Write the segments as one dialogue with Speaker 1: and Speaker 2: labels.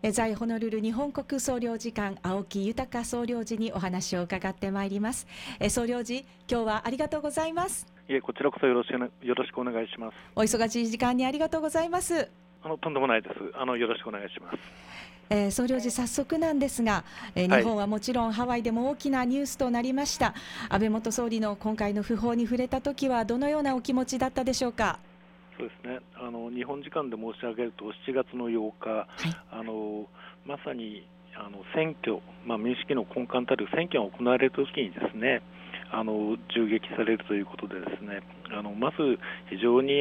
Speaker 1: 在ホノルル日本国総領事館青木豊総領事にお話を伺ってまいります。総領事、今日はありがとうございます。
Speaker 2: いえ、こちらこそよろしくお願いします。
Speaker 1: お忙しい時間にありがとうございます。
Speaker 2: とんでもないです。よろしくお願いします。
Speaker 1: 総領事、早速なんですが、日本はもちろんハワイでも大きなニュースとなりました。安倍元総理の今回の訃報に触れたときはどのようなお気持ちだったでしょうか。
Speaker 2: そうですね、日本時間で申し上げると7月の8日、まさに選挙、民主主義の根幹たる選挙が行われるときにですね、銃撃されるということでですね、まず非常に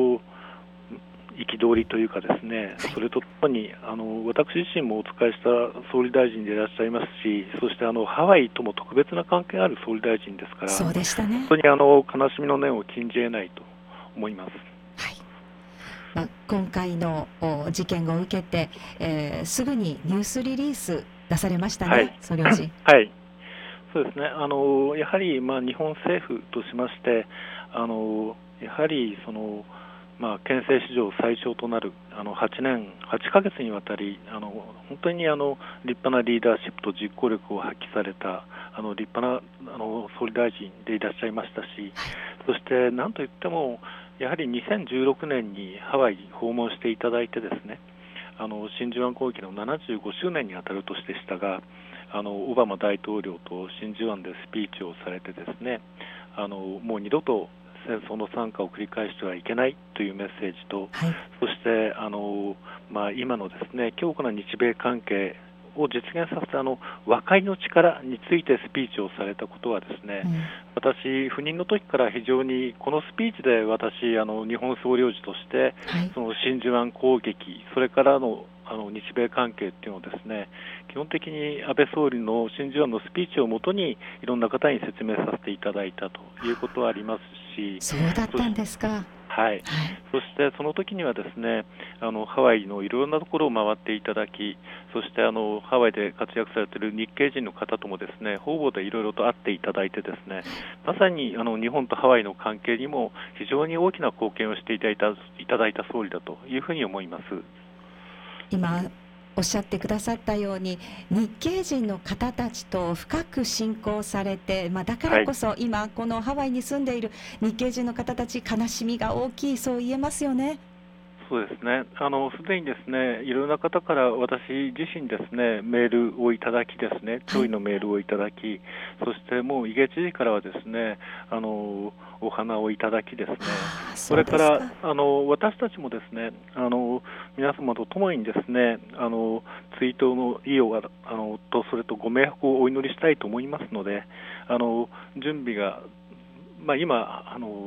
Speaker 2: 憤りというかですね、それとともに私自身もお仕えした総理大臣でいらっしゃいますし、そしてハワイとも特別な関係がある総理大臣ですから、
Speaker 1: そうでしたね、
Speaker 2: 本当に悲しみの念を禁じ得ないと思います。
Speaker 1: 今回の事件を受けて、すぐにニュースリリース出されましたね、総領事。
Speaker 2: はい、そうですね、やはり日本政府としまして、やはり憲政史上最長となる8年8ヶ月にわたり本当に立派なリーダーシップと実行力を発揮された立派な総理大臣でいらっしゃいましたし、そして何といってもやはり2016年にハワイに訪問していただいてですね、真珠湾攻撃の75周年にあたる年でしたが、オバマ大統領と真珠湾でスピーチをされてですね、もう二度と戦争の惨禍を繰り返してはいけないというメッセージと、そして今のですね強固な日米関係を実現させた和解の力についてスピーチをされたことはですね、私赴任の時から非常にこのスピーチで私日本総領事として、その真珠湾攻撃、それからの日米関係っていうのをですね、基本的に安倍総理の真珠湾のスピーチをもとにいろんな方に説明させていただいたということはありますし。
Speaker 1: そうだったんですか。
Speaker 2: そしてその時にはですね、ハワイのいろんなところを回っていただき、そしてハワイで活躍されている日系人の方ともですね、方々でいろいろと会っていただいてですね、まさに日本とハワイの関係にも非常に大きな貢献をしていただいた総理だというふうに思います。
Speaker 1: 今おっしゃってくださったように日系人の方たちと深く親交されて、だからこそ今このハワイに住んでいる日系人の方たち悲しみが大きい、そう言えますよね。
Speaker 2: そうですね、すでにですね、いろんな方から私自身ですね、メールをいただきですね、弔意のメールをいただき、そしてもう伊下知事からはですね、お花をいただきですね、それから私たちもですね、皆様と共にですね、追悼の意をとそれとご冥福をお祈りしたいと思いますので、準備が、今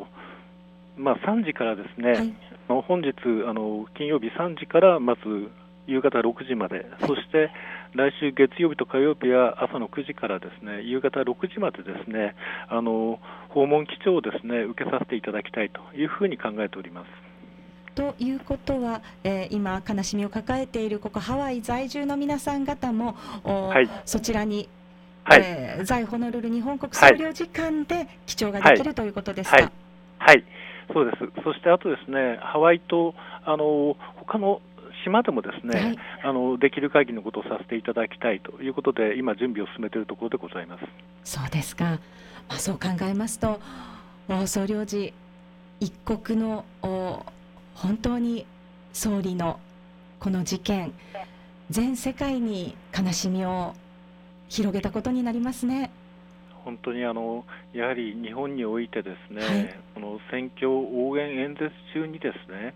Speaker 2: 3時からですね、本日金曜日3時からまず夕方6時まで、そして来週月曜日と火曜日は朝の9時からですね、夕方6時までですね、訪問基調をですね受けさせていただきたいというふうに考えております。
Speaker 1: ということは、今悲しみを抱えているここハワイ在住の皆さん方も、そちらに、在ホノルル日本国総領事館で記帳ができるということですか。
Speaker 2: そうです。そしてあとですね、ハワイと他の島でもですね、できる限りのことをさせていただきたいということで今準備を進めているところでございます。
Speaker 1: そうですか。そう考えますと総領事一国の本当に総理のこの事件、全世界に悲しみを広げたことになりますね。
Speaker 2: 本当にやはり日本においてですね、この選挙応援演説中にですね、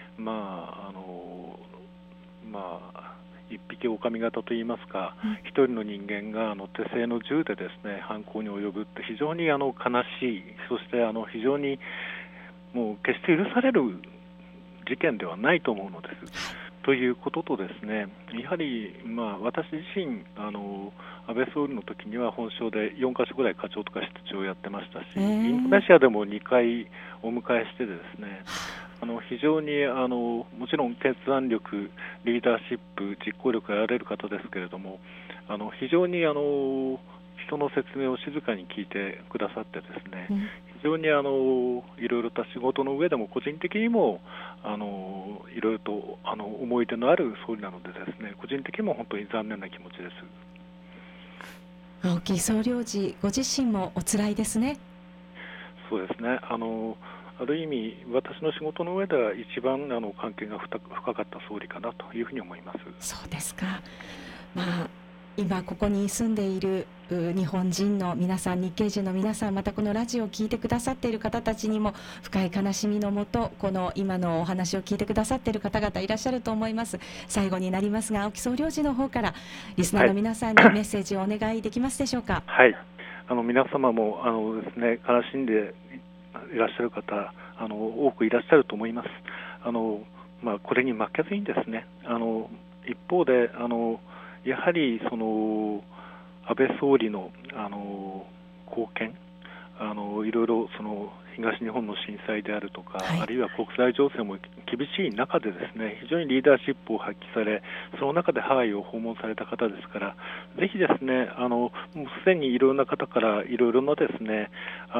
Speaker 2: 一匹狼型といいますか、一人の人間が手製の銃でですね犯行に及ぶって非常に悲しい、そして非常にもう決して許される事件ではないと思うのです。ということとですね、やはり私自身安倍総理の時には本省で4カ所ぐらい課長とか室長をやってましたし、インドネシアでも2回お迎えしてですね、非常にもちろん決断力、リーダーシップ、実行力があられる方ですけれども、非常に引人の説明を静かに聞いてくださってですね、
Speaker 1: うん
Speaker 2: 非常にいろいろと仕事の上でも個人的にもいろいろと思い出のある総理なのでですね、個人的にも本当に残念な気持ちです。
Speaker 1: 青木総領事ご自身もお辛いですね。
Speaker 2: そうですね、ある意味私の仕事の上では一番関係が深かった総理かなというふうに思います。
Speaker 1: そうですか。今ここに住んでいる日本人の皆さん、日系人の皆さん、またこのラジオを聞いてくださっている方たちにも深い悲しみのもと、この今のお話を聞いてくださっている方々いらっしゃると思います。最後になりますが、青木総領事の方からリスナーの皆さんにメッセージをお願いできますでしょうか。
Speaker 2: はい、皆様もですね、悲しんでいらっしゃる方多くいらっしゃると思います。これに負けずにですね、一方でやはりその安倍総理の貢献、いろいろその東日本の震災であるとか、
Speaker 1: はい、
Speaker 2: あるいは国際情勢も厳しい中でですね、非常にリーダーシップを発揮され、その中でハワイを訪問された方ですから、ぜひですね、もうすでにいろんな方からいろいろなですね、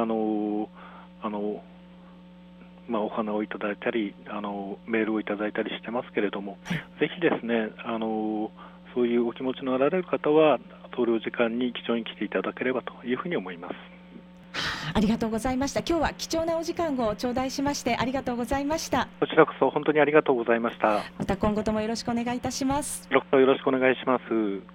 Speaker 2: お花をいただいたりメールをいただいたりしてますけれども、ぜひですねそういうお気持ちのあられる方は総領事館に貴重に来ていただければというふうに思います。
Speaker 1: ありがとうございました。今日は貴重なお時間を頂戴しましてありがとうございました。
Speaker 2: こちらこそ本当にありがとうございました。
Speaker 1: また今後ともよろしくお願いいたします。
Speaker 2: よろしくお願いします。